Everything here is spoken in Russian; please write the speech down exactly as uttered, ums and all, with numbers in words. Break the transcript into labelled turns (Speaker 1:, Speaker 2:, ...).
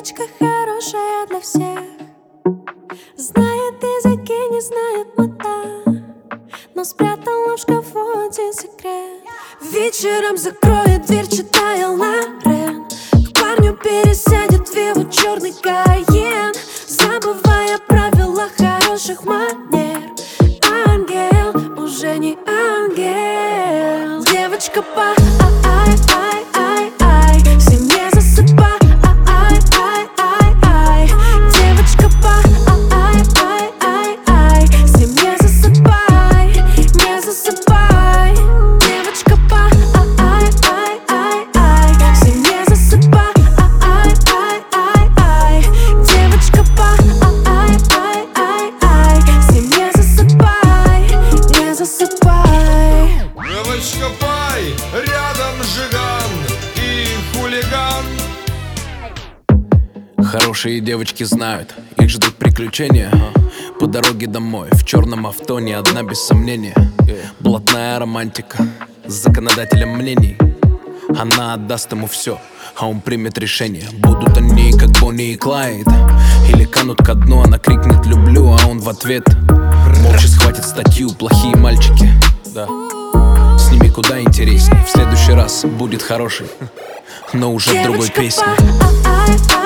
Speaker 1: Девочка хорошая для всех, знает языки, не знает мода, но спрятала в шкафу один секрет. Вечером закроет дверь, читая Лорен, к парню пересядет в его черный Кайен, забывая правила хороших манер. Ангел, уже не ангел. Девочка по ай ай ай ай, в семье засыпай. Ай ай ай ай, девочка по ай ай ай ай, в семье засыпай, не засыпай. Девочка по ай ай ай ай, в семье засыпай. Ай ай ай ай, девочка по ай ай ай ай, в семье засыпай, не засыпай.
Speaker 2: Девочка пай, рядом жиган и хулиган.
Speaker 3: Хорошие девочки знают, их ждут приключения. По дороге домой, в черном авто ни одна без сомнения. Блатная романтика, с законодателем мнений. Она отдаст ему все, а он примет решение. Будут они как Бонни и Клайд, или канут ко дну, она крикнет «люблю», а он в ответ молча схватит статью «плохие мальчики». Да. С ними куда интересней. В следующий раз будет хороший, но уже в другой песне.